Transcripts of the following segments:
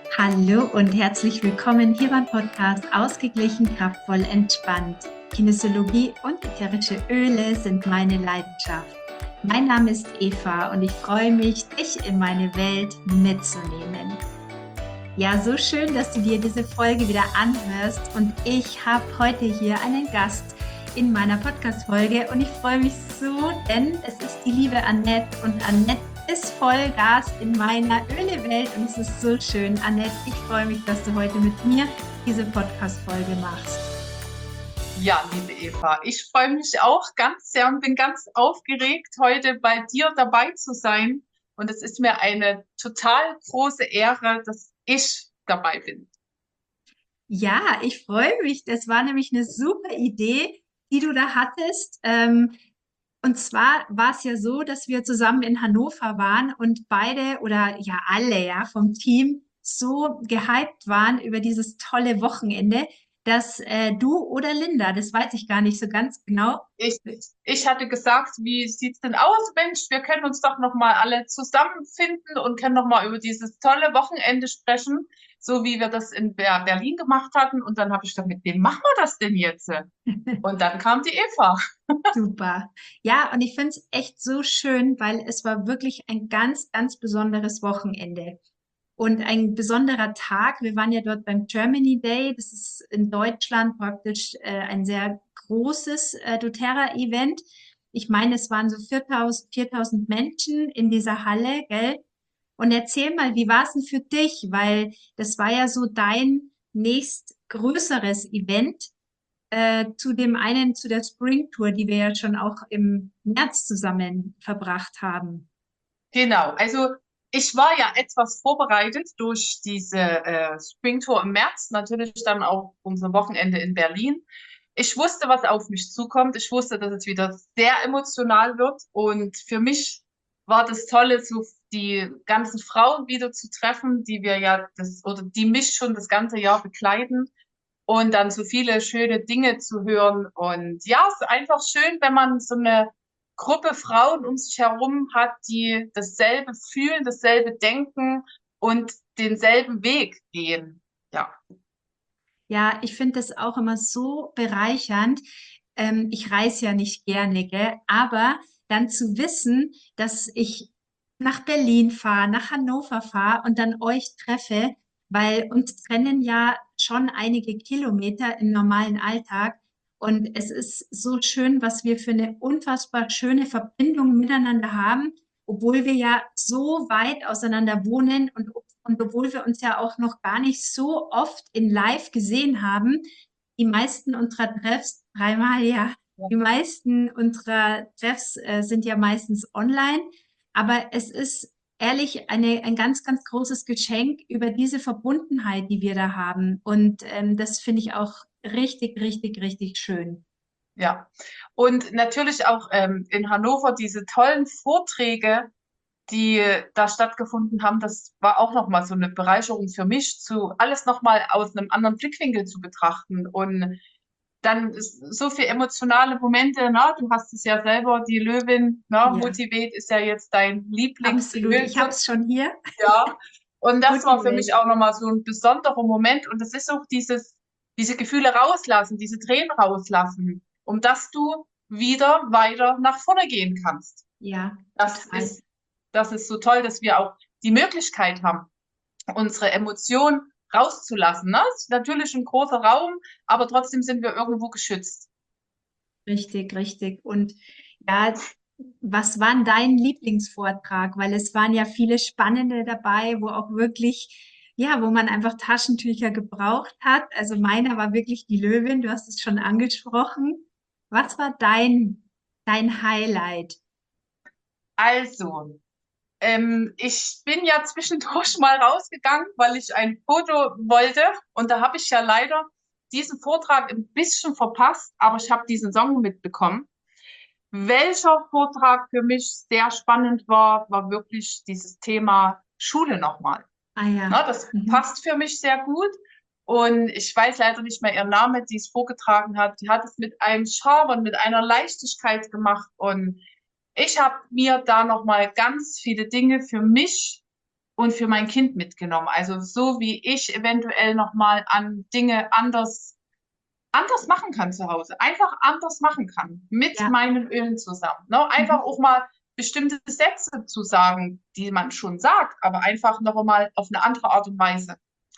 Hallo und herzlich willkommen hier beim Podcast Ausgeglichen, kraftvoll, entspannt. Kinesiologie und ätherische Öle sind meine Leidenschaft. Mein Name ist Eva und ich freue mich, dich in meine Welt mitzunehmen. Ja, so schön, dass du dir diese Folge wieder anhörst und ich habe heute hier einen Gast in meiner Podcast-Folge und ich freue mich so, denn es ist die liebe Annette und Annette ist Vollgas in meiner Öle-Welt und es ist so schön. Annette, ich freue mich, dass du heute mit mir diese Podcast-Folge machst. Ja, liebe Eva, ich freue mich auch ganz sehr und bin ganz aufgeregt, heute bei dir dabei zu sein. Und es ist mir eine total große Ehre, dass ich dabei bin. Ja, ich freue mich. Das war nämlich eine super Idee, die du da hattest. Und zwar war es ja so, dass wir zusammen in Hannover waren und beide oder ja alle ja vom Team so gehypt waren über dieses tolle Wochenende, dass du oder Linda, das weiß ich gar nicht so ganz genau. Ich, ich hatte gesagt, wie sieht's denn aus, Mensch, wir können uns doch noch mal alle zusammenfinden und können noch mal über dieses tolle Wochenende sprechen, so wie wir das in Berlin gemacht hatten. Und dann habe ich gesagt, mit wem machen wir das denn jetzt? Und dann kam die Eva. Super. Ja, und ich finde es echt so schön, weil es war wirklich ein ganz, ganz besonderes Wochenende. Und ein besonderer Tag, wir waren ja dort beim Germany Day, das ist in Deutschland praktisch ein sehr großes doTERRA-Event. Ich meine, es waren so 4000 Menschen in dieser Halle, gell? Und erzähl mal, wie war es denn für dich? Weil das war ja so dein nächst größeres Event zu dem einen, zu der Spring Tour, die wir ja schon auch im März zusammen verbracht haben. Genau, also ich war ja etwas vorbereitet durch diese Spring Tour im März, natürlich dann auch unser Wochenende in Berlin. Ich wusste, was auf mich zukommt. Ich wusste, dass es wieder sehr emotional wird. Und für mich war das Tolle, so die ganzen Frauen wieder zu treffen, die wir ja das oder die mich schon das ganze Jahr begleiten und dann so viele schöne Dinge zu hören. Und ja, es ist einfach schön, wenn man so eine Gruppe Frauen um sich herum hat, die dasselbe fühlen, dasselbe denken und denselben Weg gehen. Ja, Ja, ich finde das auch immer so bereichernd. Ich reise ja nicht gerne, gell? Aber dann zu wissen, dass ich nach Berlin fahre, nach Hannover fahre und dann euch treffe, weil uns trennen ja schon einige Kilometer im normalen Alltag. Und es ist so schön, was wir für eine unfassbar schöne Verbindung miteinander haben, obwohl wir ja so weit auseinander wohnen und obwohl wir uns ja auch noch gar nicht so oft in Live gesehen haben. Die meisten unserer Treffs, dreimal ja, die meisten unserer Treffs sind ja meistens online. Aber es ist ehrlich ein ganz, ganz großes Geschenk über diese Verbundenheit, die wir da haben. Und das finde ich auch richtig, richtig, richtig schön. ja. Und natürlich auch in Hannover diese tollen Vorträge, die da stattgefunden haben, das war auch nochmal so eine Bereicherung für mich, zu alles nochmal aus einem anderen Blickwinkel zu betrachten. Und dann ist so viel emotionale Momente, ne? Du hast es ja selber, die Löwin, ne? Ja, Motivate ist ja jetzt dein absolut. Lieblingsöl, Ich habe es schon hier. ja. Und das war für mich Motivate. auch nochmal so ein besonderer Moment. Und das ist auch diese Gefühle rauslassen, diese Tränen rauslassen, um dass du wieder weiter nach vorne gehen kannst. Ja, Das total. ist, das ist so toll, dass wir auch die Möglichkeit haben, unsere Emotionen rauszulassen. Ne? Es ist natürlich ein großer Raum, aber trotzdem sind wir irgendwo geschützt. Richtig, richtig. Und ja, was war denn dein Lieblingsvortrag? Weil es waren ja viele spannende dabei, wo auch wirklich, ja, wo man einfach Taschentücher gebraucht hat. Also meiner war wirklich die Löwin, du hast es schon angesprochen. Was war dein Highlight? Also, ich bin ja zwischendurch mal rausgegangen, weil ich ein Foto wollte. Und da habe ich ja leider diesen Vortrag ein bisschen verpasst, aber ich habe diesen Song mitbekommen. Welcher Vortrag für mich sehr spannend war, war wirklich dieses Thema Schule nochmal. Ah ja. Na, das Mhm. passt für mich sehr gut. Und ich weiß leider nicht mehr ihren Namen, die es vorgetragen hat. Die hat es mit einem Charme und mit einer Leichtigkeit gemacht. Und ich habe mir da nochmal ganz viele Dinge für mich und für mein Kind mitgenommen. Also so wie ich eventuell nochmal an Dinge anders machen kann zu Hause. Einfach anders machen kann mit Ja. meinen Ölen zusammen. Ne? Einfach Mhm. auch mal bestimmte Sätze zu sagen, die man schon sagt, aber einfach noch einmal auf eine andere Art und Weise.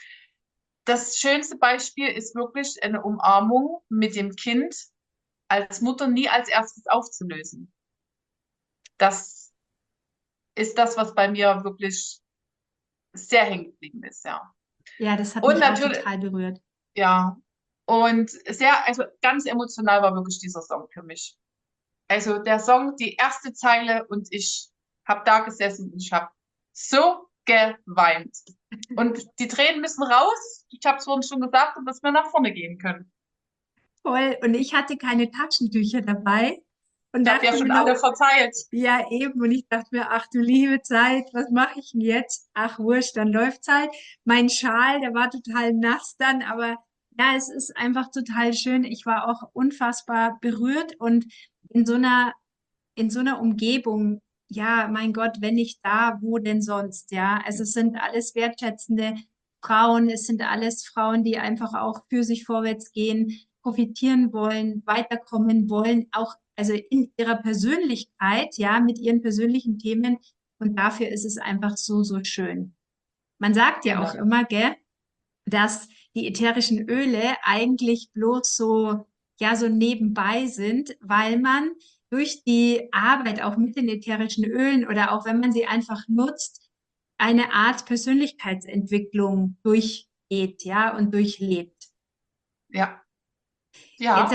Das schönste Beispiel ist wirklich eine Umarmung mit dem Kind als Mutter nie als erstes aufzulösen. Das ist das, was bei mir wirklich sehr hängen geblieben ist, ja. Ja, das hat Und mich auch natürlich, total berührt. ja, und sehr, also ganz emotional war wirklich dieser Song für mich. Also der Song, die erste Zeile und ich habe da gesessen und ich habe so geweint. Und die Tränen müssen raus. Ich habe es vorhin schon gesagt, dass wir nach vorne gehen können. Voll. Und ich hatte keine Taschentücher dabei und Ich habe ja dachte mir schon nur, alle verteilt. ja, eben. Und ich dachte mir, ach du liebe Zeit, was mache ich denn jetzt? Ach, wurscht, dann läuft's halt. Mein Schal, der war total nass dann, aber ja, es ist einfach total schön. Ich war auch unfassbar berührt und in so einer, in so einer Umgebung, ja, mein Gott, wenn nicht da, wo denn sonst, ja? Also es sind alles wertschätzende Frauen, es sind alles Frauen, die einfach auch für sich vorwärts gehen, profitieren wollen, weiterkommen wollen, auch also in ihrer Persönlichkeit, ja, mit ihren persönlichen Themen. Und dafür ist es einfach so, so schön. Man sagt ja auch Genau. immer, gell, dass die ätherischen Öle eigentlich bloß so, ja, so nebenbei sind, weil man durch die Arbeit auch mit den ätherischen Ölen oder auch wenn man sie einfach nutzt, eine Art Persönlichkeitsentwicklung durchgeht, ja, und durchlebt. Ja, Jetzt ja,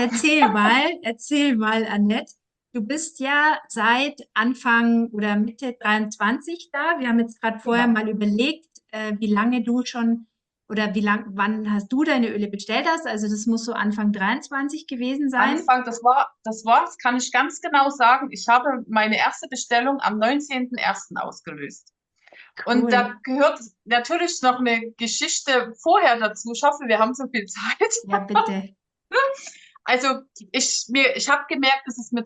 erzähl mal, Annette. Du bist ja seit Anfang oder Mitte 23 da. Wir haben jetzt gerade vorher genau. mal überlegt, wie lange du schon oder wann hast du deine Öle bestellt hast. Also das muss so Anfang 23 gewesen sein. Anfang, das kann ich ganz genau sagen. Ich habe meine erste Bestellung am 19.01. ausgelöst. Und da Cool. gehört natürlich noch eine Geschichte vorher dazu. Ich hoffe, wir haben so viel Zeit. Ja, bitte. Also ich habe gemerkt, dass es mir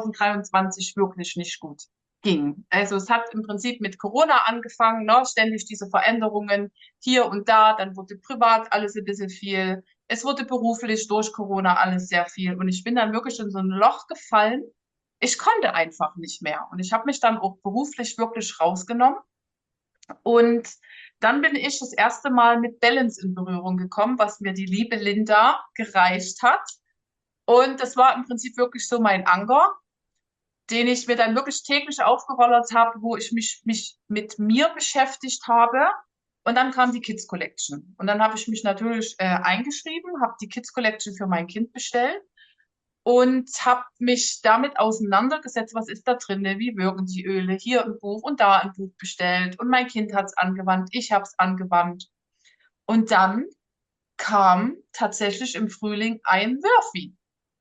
2023 wirklich nicht gut ging. Also es hat im Prinzip mit Corona angefangen, ne? Ständig diese Veränderungen hier und da. Dann wurde privat alles ein bisschen viel. Es wurde beruflich durch Corona alles sehr viel. Und ich bin dann wirklich in so ein Loch gefallen. Ich konnte einfach nicht mehr. Und ich habe mich dann auch beruflich wirklich rausgenommen. Und dann bin ich das erste Mal mit Balance in Berührung gekommen, was mir die liebe Linda gereicht hat. Und das war im Prinzip wirklich so mein Anker, den ich mir dann wirklich täglich aufgerollert habe, wo ich mich mit mir beschäftigt habe. Und dann kam die Kids Collection. Und dann habe ich mich natürlich eingeschrieben, habe die Kids Collection für mein Kind bestellt und habe mich damit auseinandergesetzt, was ist da drin, wie wirken die Öle, hier ein Buch und da ein Buch bestellt. Und mein Kind hat es angewandt, ich habe es angewandt. Und dann kam tatsächlich im Frühling ein Wurfi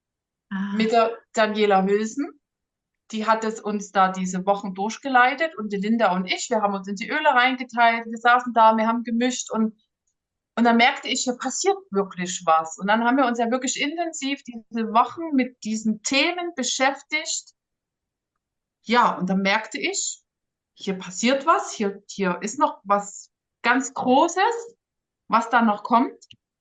mit Ah, der Daniela Hülsen. Die hat es uns da diese Wochen durchgeleitet und die Linda und ich, wir haben uns in die Öle reingeteilt, wir saßen da, wir haben gemischt und dann merkte ich, hier passiert wirklich was. Und dann haben wir uns ja wirklich intensiv diese Wochen mit diesen Themen beschäftigt. Ja, und dann merkte ich, hier passiert was, hier ist noch was ganz Großes, was da noch kommt.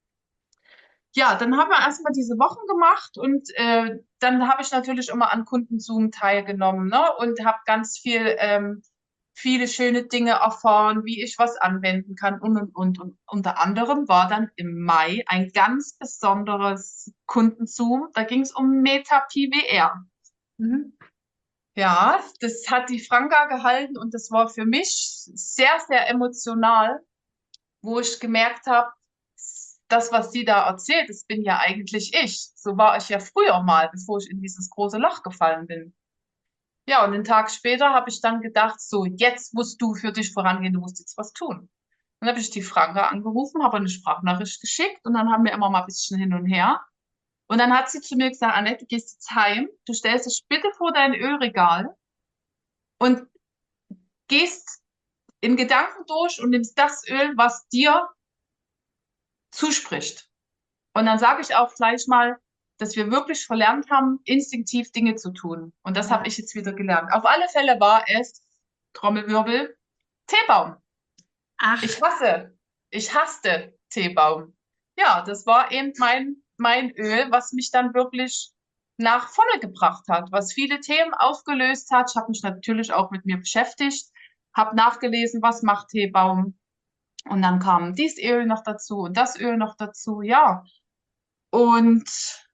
Ja, dann haben wir erstmal diese Wochen gemacht und dann habe ich natürlich immer an Kundenzoom teilgenommen, ne? Und habe ganz viele schöne Dinge erfahren, wie ich was anwenden kann und. Und unter anderem war dann im Mai ein ganz besonderes Kundenzoom. Da ging es um Meta-PWR. mhm. Ja, das hat die Franka gehalten und das war für mich sehr, sehr emotional, wo ich gemerkt habe, das, was sie da erzählt, das bin ja eigentlich ich. So war ich ja früher mal, bevor ich in dieses große Loch gefallen bin. Ja, und einen Tag später habe ich dann gedacht, so, jetzt musst du für dich vorangehen, du musst jetzt was tun. Dann habe ich die Franka angerufen, habe eine Sprachnachricht geschickt und dann haben wir immer mal ein bisschen hin und her. Und dann hat sie zu mir gesagt, Annette, du gehst jetzt heim, du stellst dich bitte vor dein Ölregal und gehst in Gedanken durch und nimmst das Öl, was dir zuspricht. Und dann sage ich auch gleich mal, dass wir wirklich verlernt haben, instinktiv Dinge zu tun. Und das habe Ja, ich jetzt wieder gelernt. Auf alle Fälle war es, Trommelwirbel, Teebaum. Ach, Ich hasste Teebaum. Ja, das war eben mein Öl, was mich dann wirklich nach vorne gebracht hat, was viele Themen aufgelöst hat. Ich habe mich natürlich auch mit mir beschäftigt, habe nachgelesen, was macht Teebaum. Und dann kam dies Öl noch dazu und das Öl noch dazu, ja. Und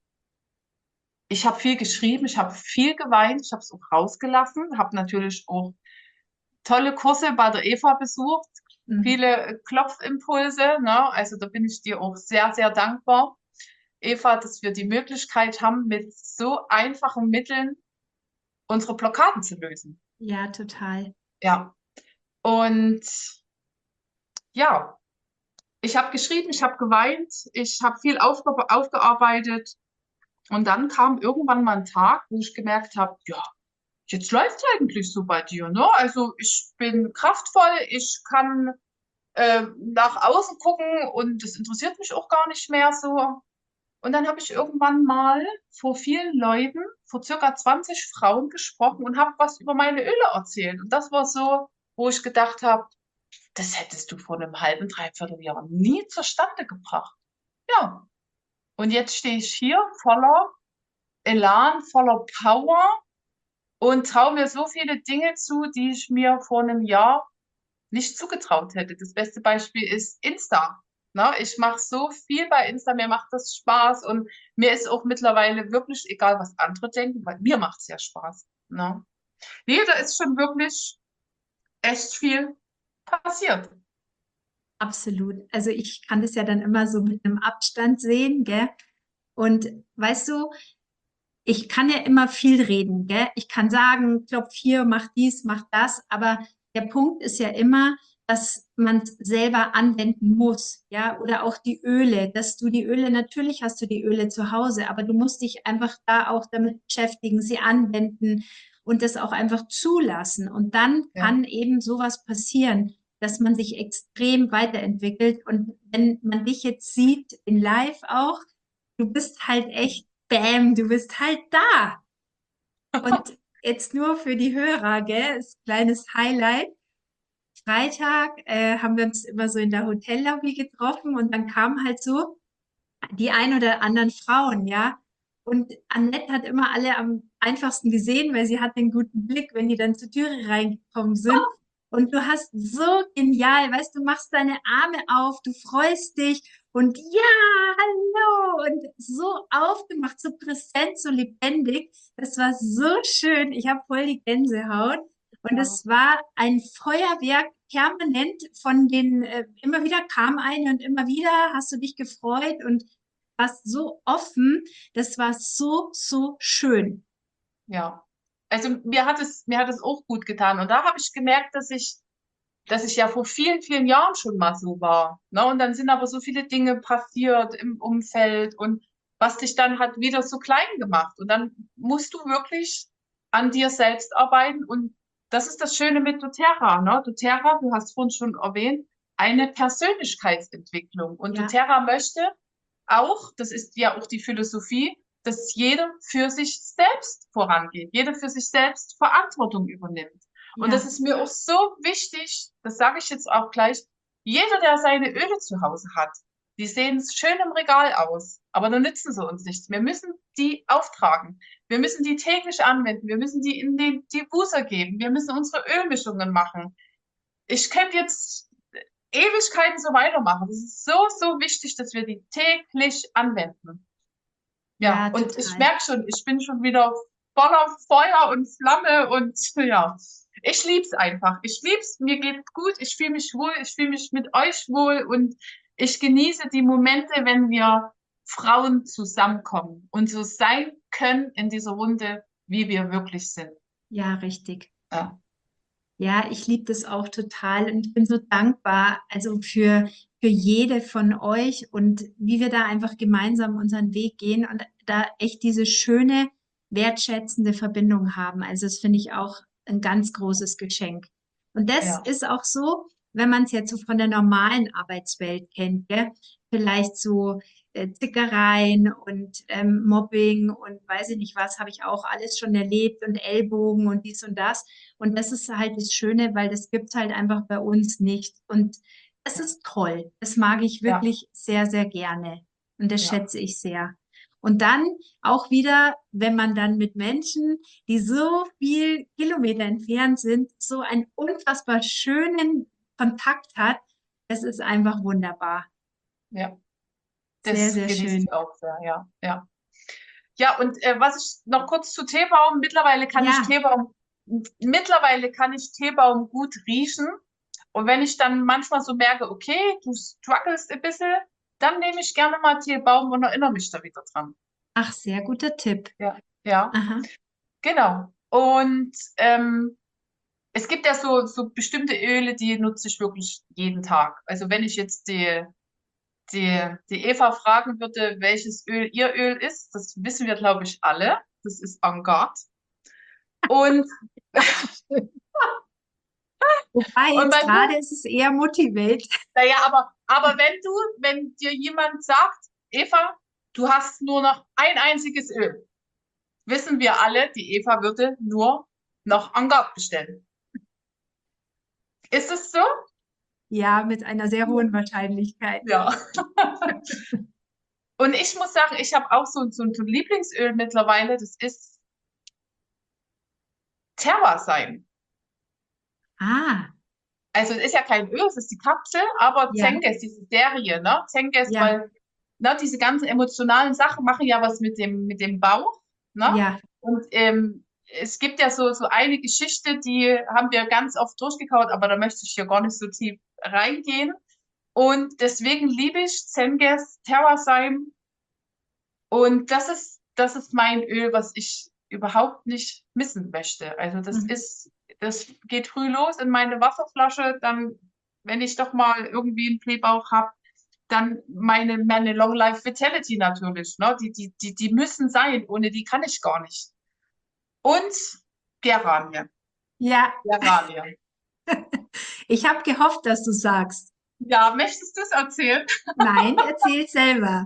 ich habe viel geschrieben, ich habe viel geweint, ich habe es auch rausgelassen, habe natürlich auch tolle Kurse bei der Eva besucht, mm, viele Klopfimpulse, ne? Also da bin ich dir auch sehr, sehr dankbar, Eva, dass wir die Möglichkeit haben, mit so einfachen Mitteln unsere Blockaden zu lösen. ja, total. Ja. Und ja, ich habe geschrieben, ich habe geweint, ich habe viel aufgearbeitet. Und dann kam irgendwann mal ein Tag, wo ich gemerkt habe, ja, jetzt läuft eigentlich so bei dir, ne? Also ich bin kraftvoll, ich kann nach außen gucken und das interessiert mich auch gar nicht mehr so. Und dann habe ich irgendwann mal vor vielen Leuten, vor circa 20 Frauen gesprochen und habe was über meine Öle erzählt. Und das war so, wo ich gedacht habe, das hättest du vor einem halben, dreiviertel Jahr nie zustande gebracht. Ja, und jetzt stehe ich hier voller Elan, voller Power und traue mir so viele Dinge zu, die ich mir vor einem Jahr nicht zugetraut hätte. Das beste Beispiel ist Insta. Ne? Ich mache so viel bei Insta, mir macht das Spaß und mir ist auch mittlerweile wirklich egal, was andere denken, weil mir macht es ja Spaß. Ne? Nee, da ist schon wirklich echt viel passiert. Absolut. Also ich kann das ja dann immer so mit einem Abstand sehen, gell? Und weißt du, ich kann ja immer viel reden, gell? Ich kann sagen, klopf hier, mach dies, mach das, aber der Punkt ist ja immer, dass man es selber anwenden muss, ja? Oder auch die Öle, dass du die Öle, natürlich hast du die Öle zu Hause, aber du musst dich einfach da auch damit beschäftigen, sie anwenden und das auch einfach zulassen. Und dann Ja. kann eben sowas passieren, dass man sich extrem weiterentwickelt. Und wenn man dich jetzt sieht, in Live auch, du bist halt echt, bam, du bist halt da. Und jetzt nur für die Hörer, gell, ist ein kleines Highlight. Freitag haben wir uns immer so in der Hotellobby getroffen und dann kamen halt so die ein oder anderen Frauen, ja. Und Annette hat immer alle am einfachsten gesehen, weil sie hat den guten Blick, wenn die dann zur Türe reingekommen sind. Und du hast so genial, weißt du, machst deine Arme auf, du freust dich und ja, hallo und so aufgemacht, so präsent, so lebendig. Das war so schön. Ich habe voll die Gänsehaut. Und Ja. es war ein Feuerwerk permanent von den, immer wieder kam eine und immer wieder hast du dich gefreut und warst so offen. Das war so, so schön. Ja. Also mir hat es auch gut getan. Und da habe ich gemerkt, dass ich ja vor vielen, vielen Jahren schon mal so war. Ne? Und dann sind aber so viele Dinge passiert im Umfeld und was dich dann hat wieder so klein gemacht. Und dann musst du wirklich an dir selbst arbeiten. Und das ist das Schöne mit doTERRA. Ne? doTERRA, du hast vorhin schon erwähnt, eine Persönlichkeitsentwicklung. Und Ja, doTERRA möchte auch, das ist ja auch die Philosophie, dass jeder für sich selbst vorangeht, jeder für sich selbst Verantwortung übernimmt. Und das ja, ist mir auch so wichtig, das sage ich jetzt auch gleich, jeder, der seine Öle zu Hause hat, die sehen schön im Regal aus, aber dann nützen sie uns nichts. Wir müssen die auftragen. Wir müssen die täglich anwenden. Wir müssen die in den Diffuser geben. Wir müssen unsere Ölmischungen machen. Ich könnte jetzt Ewigkeiten so weitermachen. Das ist so, so wichtig, dass wir die täglich anwenden. Ja, ja, und ich total. merke schon, ich bin schon wieder voller Feuer und Flamme und ja, ich lieb's einfach. Ich lieb's, mir geht's gut, ich fühle mich wohl, ich fühle mich mit euch wohl und ich genieße die Momente, wenn wir Frauen zusammenkommen und so sein können in dieser Runde, wie wir wirklich sind. Ja, richtig. Ja, Ja, ich liebe das auch total und ich bin so dankbar, also für jede von euch und wie wir da einfach gemeinsam unseren Weg gehen und da echt diese schöne, wertschätzende Verbindung haben. Also das finde ich auch ein ganz großes Geschenk. Und das ja, ist auch so, wenn man es jetzt so von der normalen Arbeitswelt kennt, gell? Vielleicht so Zickereien und Mobbing und weiß ich nicht was, habe ich auch alles schon erlebt und Ellbogen und dies und das. Und das ist halt das Schöne, weil das gibt halt einfach bei uns nicht. Und es ist toll. Das mag ich Ja, wirklich sehr, sehr gerne. Und das ja, schätze ich sehr. Und dann auch wieder, wenn man dann mit Menschen, die so viel Kilometer entfernt sind, so einen unfassbar schönen Kontakt hat, das ist einfach wunderbar. ja. Sehr, Das sehr genieße schön. ich auch sehr, ja, ja. Ja, und was ich noch kurz zu Teebaum, Ja, mittlerweile kann ich Teebaum gut riechen. Und wenn ich dann manchmal so merke, okay, du strugglest ein bisschen, dann nehme ich gerne mal Teebaum und erinnere mich da wieder dran. ach, sehr guter Tipp. Ja, ja, Aha. genau. Und es gibt ja so bestimmte Öle, die nutze ich wirklich jeden Tag. Also wenn ich jetzt die Eva fragen würde, welches Öl ihr Öl ist, das wissen wir, glaube ich, alle. Das ist Angad. Und, Wobei und jetzt bei mir, gerade ist es eher Motivate. naja, aber wenn dir jemand sagt, Eva, du hast nur noch ein einziges Öl, wissen wir alle, die Eva würde nur noch Angad bestellen. Ist es so? Ja, mit einer sehr hohen Wahrscheinlichkeit. Ja. Und ich muss sagen, ich habe auch so ein Lieblingsöl mittlerweile, das ist Terrasyme. Ah, Also es ist ja kein Öl, es ist die Kapsel, aber ja, Zengiz, diese Serie, ne? Zengiz, ja, weil diese ganzen emotionalen Sachen machen ja was mit dem Bauch, ne? ja. Und es gibt ja so eine Geschichte, die haben wir ganz oft durchgekaut, aber da möchte ich hier gar nicht so tief reingehen. Und deswegen liebe ich Zengiz, Terrasyme. Und das ist mein Öl, was ich überhaupt nicht missen möchte. Also Mhm. das geht früh los in meine Wasserflasche, dann, wenn ich doch mal irgendwie einen Blähbauch habe, dann meine Long Life Vitality natürlich, ne? Die müssen sein, ohne die kann ich gar nicht. Und Geranie. Ja, Geranie. ich habe gehofft, dass du sagst. Ja, möchtest du es erzählen? Nein, erzähl selber.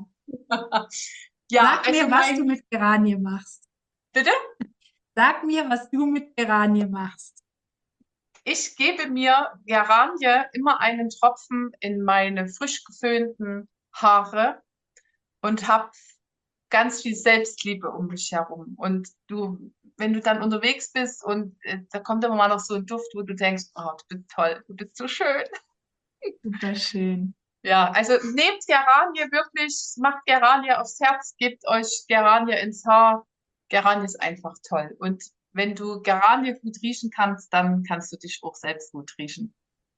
Ja, Sag also mir, was du mit Geranien machst. bitte? Sag mir, was du mit Geranien machst. Ich gebe mir Geranie immer einen Tropfen in meine frisch geföhnten Haare und habe ganz viel Selbstliebe um mich herum. Und wenn du dann unterwegs bist und da kommt immer mal noch so ein Duft, wo du denkst, oh, du bist toll, du bist so schön. Super schön. Ja, also nehmt Geranie wirklich, macht Geranie aufs Herz, gebt euch Geranie ins Haar. Geranie ist einfach toll. Und wenn du Geranie gut riechen kannst, dann kannst du dich auch selbst gut riechen.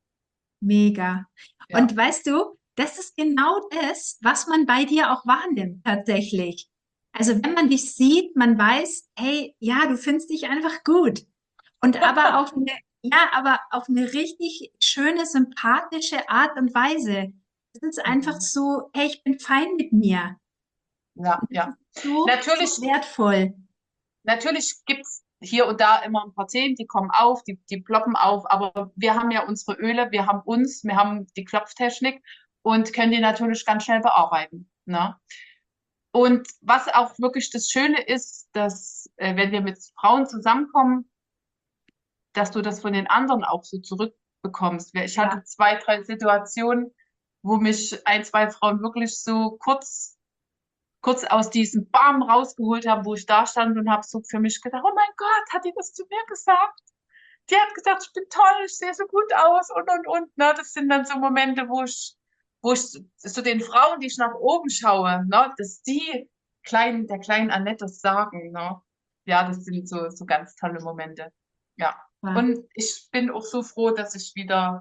Mega. Und Ja. weißt du, das ist genau das, was man bei dir auch wahrnimmt, tatsächlich. Also wenn man dich sieht, man weiß, hey, ja, du findest dich einfach gut. Und aber auf eine richtig schöne, sympathische Art und Weise. Es ist einfach Mhm. so, hey, ich bin fein mit mir. Ja, Und das ja. ist so, so Natürlich, wertvoll. natürlich gibt's hier und da immer ein paar Themen, die kommen auf, die ploppen auf, aber wir haben ja unsere Öle, wir haben die Klopftechnik und können die natürlich ganz schnell bearbeiten. Ne? Und was auch wirklich das Schöne ist, dass wenn wir mit Frauen zusammenkommen, dass du das von den anderen auch so zurückbekommst. Ich Ja, hatte 2, 3 Situationen, wo mich ein, zwei Frauen wirklich so kurz aus diesem Bam rausgeholt haben, wo ich da stand und habe so für mich gedacht, oh mein Gott, hat die das zu mir gesagt? Die hat gesagt, ich bin toll, ich sehe so gut aus und. Ne? Das sind dann so Momente, wo ich so den Frauen, die ich nach oben schaue, ne, dass der kleinen Annette das sagen. Ne? Ja, das sind so ganz tolle Momente. Ja. war Und ich bin auch so froh, dass ich wieder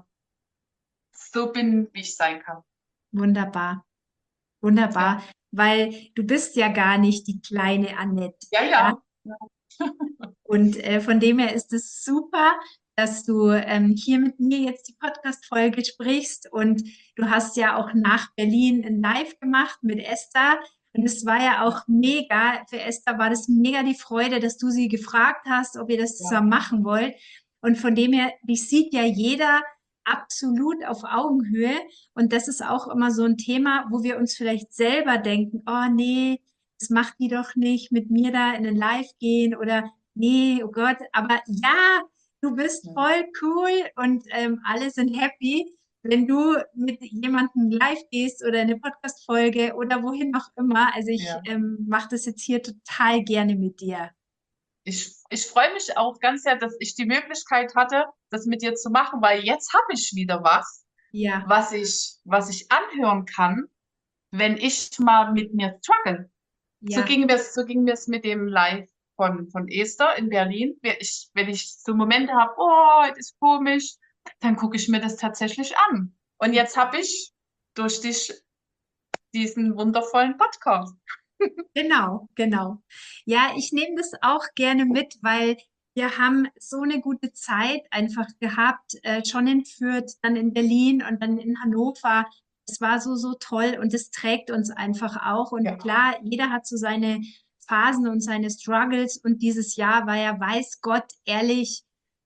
so bin, wie ich sein kann. wunderbar. Ja, Wunderbar. Weil du bist ja gar nicht die kleine Annette. ja, Ja? ja. Ja, Und von dem her ist es super, dass du hier mit mir jetzt die Podcast-Folge sprichst. Und du hast ja auch nach Berlin ein Live gemacht mit Esther. Und es war ja ja, auch mega. Für Esther war das mega die Freude, dass du sie gefragt hast, ob ihr das ja. zusammen machen wollt. Und von dem her, dich sieht ja jeder absolut auf Augenhöhe. Und das ist auch immer so ein Thema, wo wir uns vielleicht selber denken, oh nee, das macht die doch nicht, mit mir da in ein Live gehen oder nee, oh Gott, aber ja, du bist Ja. voll cool und alle sind happy, wenn du mit jemandem live gehst oder eine Podcast-Folge oder wohin auch immer. Also ich Ja. mache das jetzt hier total gerne mit dir. Ich freue mich auch ganz sehr, dass ich die Möglichkeit hatte, das mit dir zu machen, weil jetzt habe ich wieder was, Ja, was ich anhören kann, wenn ich mal mit mir struggle. ja, So ging mir's mit dem Live von Esther in Berlin. Wenn ich so Momente habe, oh, das ist komisch, dann gucke ich mir das tatsächlich an. Und jetzt habe ich durch dich diesen wundervollen Podcast. genau, genau. Ja, ich nehme das auch gerne mit, weil wir haben so eine gute Zeit einfach gehabt, schon in Fürth, dann in Berlin und dann in Hannover. Es war so, so toll und es trägt uns einfach auch. Und Ja, klar, jeder hat so seine Phasen und seine Struggles. Und dieses Jahr war ja, weiß Gott, ehrlich,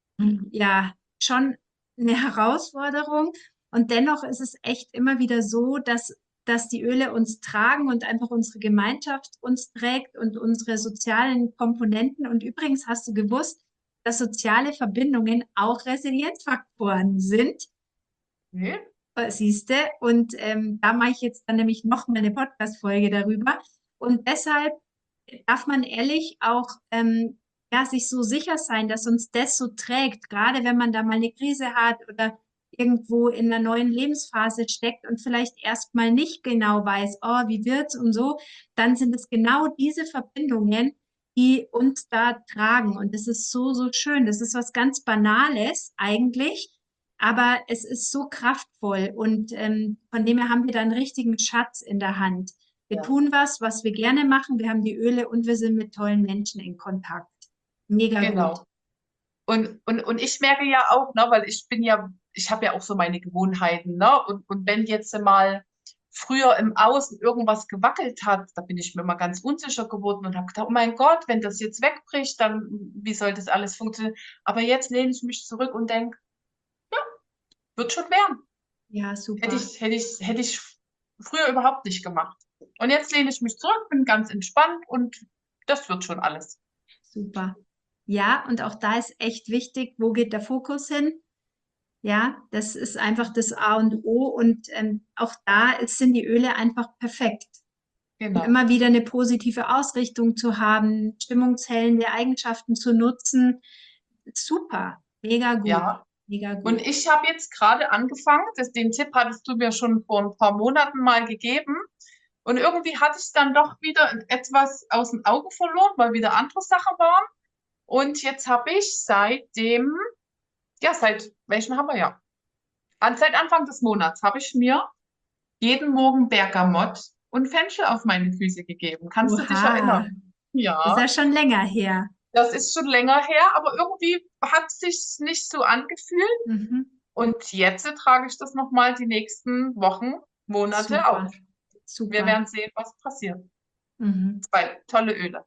ja, schon eine Herausforderung. Und dennoch ist es echt immer wieder so, dass die Öle uns tragen und einfach unsere Gemeinschaft uns trägt und unsere sozialen Komponenten. Und übrigens hast du gewusst, dass soziale Verbindungen auch Resilienzfaktoren sind. nee, Siehste, und da mache ich jetzt dann nämlich noch mal eine Podcast-Folge darüber. Und deshalb darf man ehrlich auch ja, sich so sicher sein, dass uns das so trägt, gerade wenn man da mal eine Krise hat oder irgendwo in einer neuen Lebensphase steckt und vielleicht erstmal nicht genau weiß, oh, wie wird's und so, dann sind es genau diese Verbindungen, die uns da tragen. Und das ist so, so schön. Das ist was ganz Banales eigentlich, aber es ist so kraftvoll und von dem her haben wir da einen richtigen Schatz in der Hand. Wir ja, tun was, was wir gerne machen. Wir haben die Öle und wir sind mit tollen Menschen in Kontakt. Mega gut. genau. Und ich merke ja auch, ne, weil ich habe ja auch so meine Gewohnheiten, ne? Und wenn jetzt mal früher im Außen irgendwas gewackelt hat, da bin ich mir mal ganz unsicher geworden und habe gedacht, oh mein Gott, wenn das jetzt wegbricht, dann wie soll das alles funktionieren? Aber jetzt lehne ich mich zurück und denke, wird schon werden. Ja, super, Hätte ich früher überhaupt nicht gemacht. Und jetzt lehne ich mich zurück, bin ganz entspannt und das wird schon alles. super. Ja, und auch da ist echt wichtig, wo geht der Fokus hin? Ja, das ist einfach das A und O und auch sind die Öle einfach perfekt. Um Genau. immer wieder eine positive Ausrichtung zu haben, stimmungshellende Eigenschaften zu nutzen. Super, mega gut, Ja. mega Und gut. ich habe jetzt gerade angefangen, den Tipp hattest du mir schon vor ein paar Monaten mal gegeben. Und irgendwie hatte ich dann doch wieder etwas aus den Augen verloren, weil wieder andere Sachen waren. Und jetzt habe ich seit welchen haben wir ja? Seit Anfang des Monats habe ich mir jeden Morgen Bergamott und Fenchel auf meine Füße gegeben. Kannst du dich Oha, erinnern? ist ja Ja, schon länger her. das ist schon länger her, aber irgendwie hat es sich nicht so angefühlt. Mhm. Und jetzt trage ich das nochmal die nächsten Wochen, Monate auf. Super, Wir super. werden sehen, was passiert. Mhm. Zwei tolle Öle.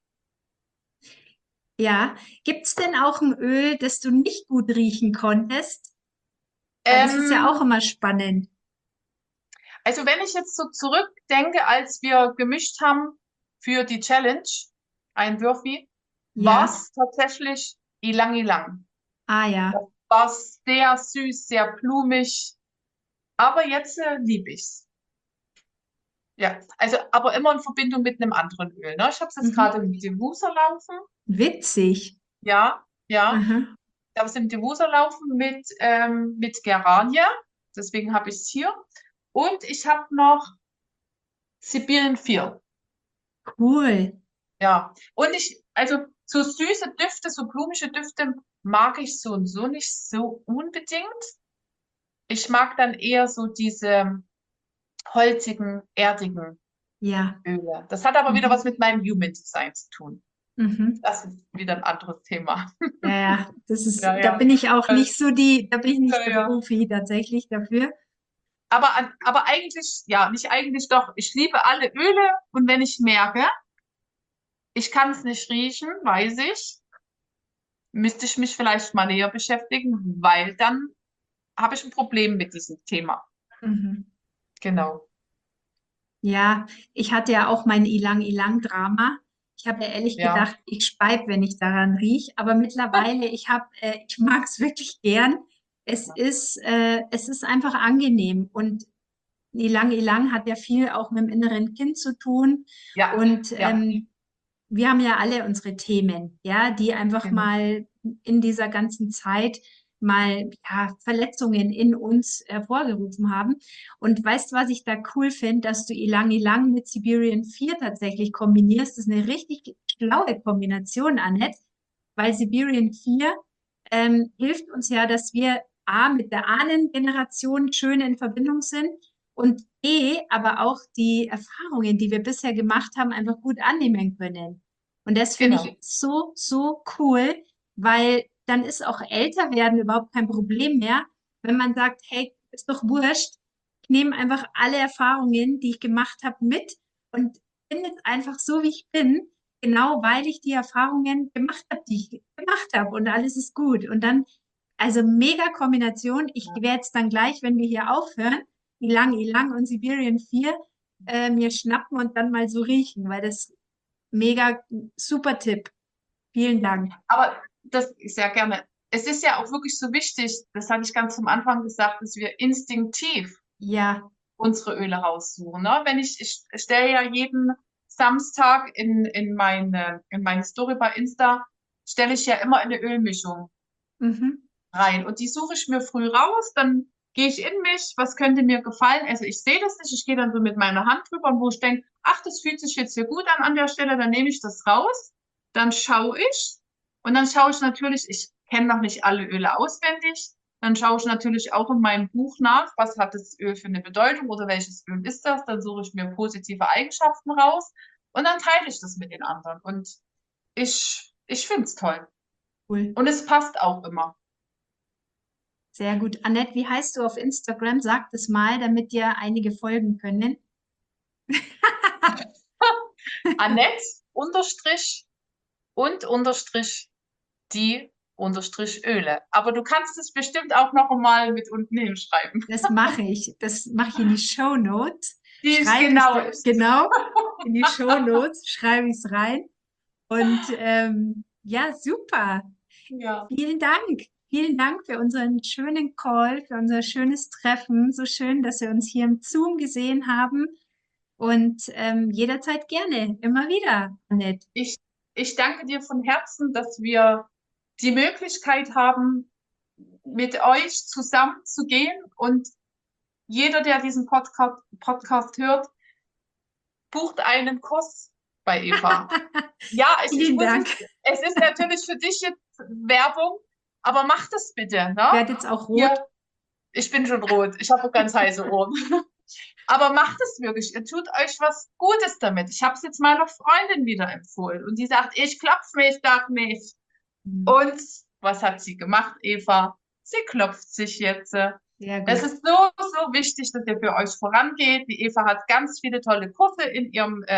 Ja, gibt's denn auch ein Öl, das du nicht gut riechen konntest? Weil das ist ja auch Ähm, immer spannend. also wenn ich jetzt so zurückdenke, als wir gemischt haben für die Challenge, ein Würfi, war Ja, es tatsächlich Ilang Ilang. ah ja. Das war sehr süß, sehr blumig, aber jetzt liebe ich's. Ja, also aber immer in Verbindung mit einem anderen Öl. Ne? Ich habe es jetzt Mhm. gerade mit Diffuser laufen. Witzig. Ja, ja. Aha. Ich habe es im Diffuser laufen mit Geranie. Deswegen habe ich es hier. Und ich habe noch Sibirien 4. Cool. Ja. Und also so süße Düfte, so blumische Düfte mag ich so und so nicht so unbedingt. Ich mag dann eher so diese holzigen, erdigen Ja. Öle. Das hat aber wieder was Mhm. mit meinem Human Design zu tun. Mhm. Das ist wieder ein anderes Thema. Ja, ja, Ja, da ja. bin ich auch Äh, nicht da bin ich nicht Ja, der ja. Profi tatsächlich dafür. Aber eigentlich, ja, nicht eigentlich doch. Ich liebe alle Öle und wenn ich merke, ich kann es nicht riechen, müsste ich mich vielleicht mal näher beschäftigen, weil dann habe ich ein Problem mit diesem Thema. Mhm. Genau. Ja, ich hatte ja auch mein Ilang-Ilang-Drama. Ich habe ja ehrlich Ja, gedacht, ich speibe, wenn ich daran rieche, aber mittlerweile, ich mag es wirklich gern. Es ist einfach angenehm und Ilang-Ilang hat ja viel auch mit dem inneren Kind zu tun ja, und ja, wir haben ja alle unsere Themen, ja, die einfach genau. mal in dieser ganzen Zeit mal ja, Verletzungen in uns hervorgerufen haben. Und weißt du, was ich da cool finde, dass du Ilang Ilang mit Siberian 4 tatsächlich kombinierst? Das ist eine richtig schlaue Kombination, Annette, weil Siberian 4 hilft uns ja, dass wir A, mit der Ahnengeneration schön in Verbindung sind und B, aber auch die Erfahrungen, die wir bisher gemacht haben, einfach gut annehmen können. Und das finde Genau. ich so, so cool, weil dann ist auch älter werden überhaupt kein Problem mehr, wenn man sagt, hey, ist doch wurscht, ich nehme einfach alle Erfahrungen, die ich gemacht habe, mit und bin jetzt einfach so, wie ich bin, genau weil ich die Erfahrungen gemacht habe, die ich gemacht habe und alles ist gut. Und dann, also mega Kombination. Ich Ja. werde jetzt dann gleich, wenn wir hier aufhören, Ilang Ilang und Siberian 4 mir schnappen und dann mal so riechen, weil das mega super Tipp. Vielen Dank. Aber das sehr gerne. Es ist ja auch wirklich so wichtig, das hatte ich ganz am Anfang gesagt, dass wir instinktiv Ja. unsere Öle raussuchen. Ne? Ich stelle ja jeden Samstag in meine Story bei Insta, stelle ich ja immer eine Ölmischung Mhm. rein. Und die suche ich mir früh raus, dann gehe ich in mich, was könnte mir gefallen. Also ich sehe das nicht, ich gehe dann so mit meiner Hand drüber, und wo ich denke, ach, das fühlt sich jetzt hier gut an der Stelle, dann nehme ich das raus, dann schaue ich und dann schaue ich natürlich, ich kenne noch nicht alle Öle auswendig, dann schaue ich natürlich auch in meinem Buch nach, was hat das Öl für eine Bedeutung oder welches Öl ist das, dann suche ich mir positive Eigenschaften raus und dann teile ich das mit den anderen und ich finde es toll. Cool. Und es passt auch immer. Sehr gut. Annette, wie heißt du auf Instagram? Sag das mal, damit dir einige folgen können. Annette unterstrich und unterstrich die unterstrich Öle. Aber du kannst es bestimmt auch noch einmal mit unten hinschreiben. Das mache ich. Das mache ich in die Show Notes. Die ist Schreibe ich genau. genau in die Show Notes, schreibe ich es rein. Und ja, super. Ja. Vielen Dank. Vielen Dank für unseren schönen Call, für unser schönes Treffen. So schön, dass wir uns hier im Zoom gesehen haben. Und jederzeit gerne, immer wieder, Annette. Ich, ich danke dir von Herzen, dass wir die Möglichkeit haben, mit euch zusammen zu gehen und jeder, der diesen Podcast hört, bucht einen Kurs bei Eva. Ja, ich Vielen muss Dank. es ist natürlich für dich jetzt Werbung, aber mach das bitte, Ich ne? werde jetzt auch rot. Ihr, ich bin schon rot, ich habe ganz heiße Ohren. Aber macht es wirklich, ihr tut euch was Gutes damit. Ich habe es jetzt meiner Freundin wieder empfohlen und die sagt, ich klopfe mich doch nicht. Hm, Und was hat sie gemacht, Eva? Sie klopft sich jetzt. sehr Es gut. ist so, so wichtig, dass ihr für euch vorangeht. Die Eva hat ganz viele tolle Kurse in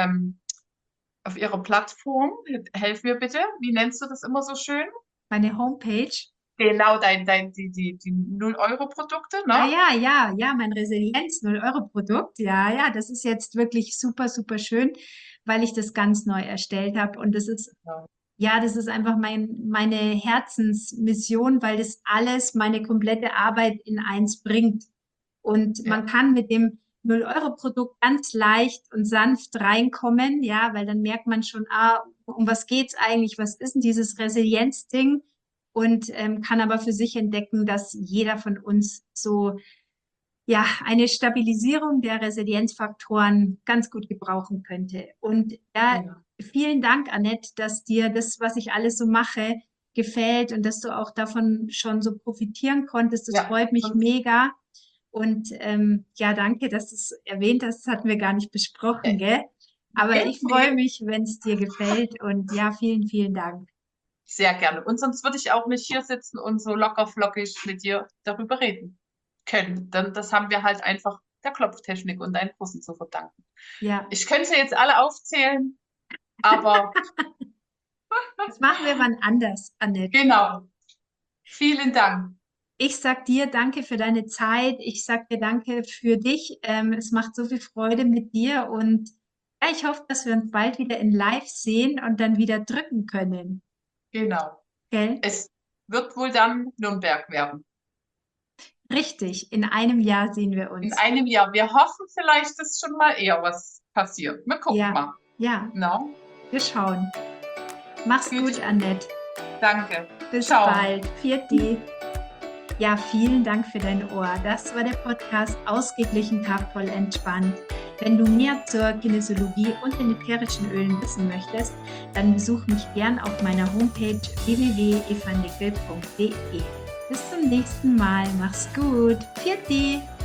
auf ihrer Plattform. Helf mir bitte. Wie nennst du das immer so schön? Meine Homepage. Genau, die 0-Euro-Produkte, Ah ne? ja, ja, ja, mein Resilienz 0-Euro-Produkt. Ja, ja, das ist jetzt wirklich super, super schön, weil ich das ganz neu erstellt habe. Und das ist, Ja. ja, das ist einfach meine Herzensmission, weil das alles, meine komplette Arbeit in eins bringt. Und man Ja. kann mit dem 0-Euro-Produkt ganz leicht und sanft reinkommen, ja, weil dann merkt man schon, ah, um was geht's eigentlich? Was ist denn dieses Resilienz-Ding? Und kann aber für sich entdecken, dass jeder von uns so ja eine Stabilisierung der Resilienzfaktoren ganz gut gebrauchen könnte. Und ja, Ja. vielen Dank, Annette, dass dir das, was ich alles so mache, gefällt und dass du auch davon schon so profitieren konntest. Das Ja. freut mich Und mega. Und ja, danke, dass du es erwähnt hast. Das hatten wir gar nicht besprochen, gell? Aber nee, ich freue nee, mich, wenn es dir gefällt. Und ja, vielen, vielen Dank. sehr gerne. Und sonst würde ich auch nicht hier sitzen und so locker flockig mit dir darüber reden können. Denn das haben wir halt einfach der Klopftechnik und deinen Kursen zu verdanken. Ja, Ich könnte jetzt alle aufzählen, aber das machen wir wann anders, Annette. genau. Vielen Dank. Ich sag dir danke für deine Zeit. Ich sag dir danke für dich. Es macht so viel Freude mit dir und ja, ich hoffe, dass wir uns bald wieder in Live sehen und dann wieder drücken können. Genau. Gell? Es wird wohl dann Nürnberg werden. Richtig, in einem Jahr sehen wir In uns. einem Jahr. Wir hoffen vielleicht, dass schon mal eher was passiert. Wir gucken Ja, mal. ja, No? wir schauen. Mach's Viel gut, Annette. Danke. Bis Ciao. bald. Vierte. Ja, vielen Dank für dein Ohr. Das war der Podcast Ausgeglichen, kraftvoll, entspannt. Wenn du mehr zur Kinesiologie und den ätherischen Ölen wissen möchtest, dann besuch mich gern auf meiner Homepage www.evanickel.de. Bis zum nächsten Mal. Mach's gut. Vierte.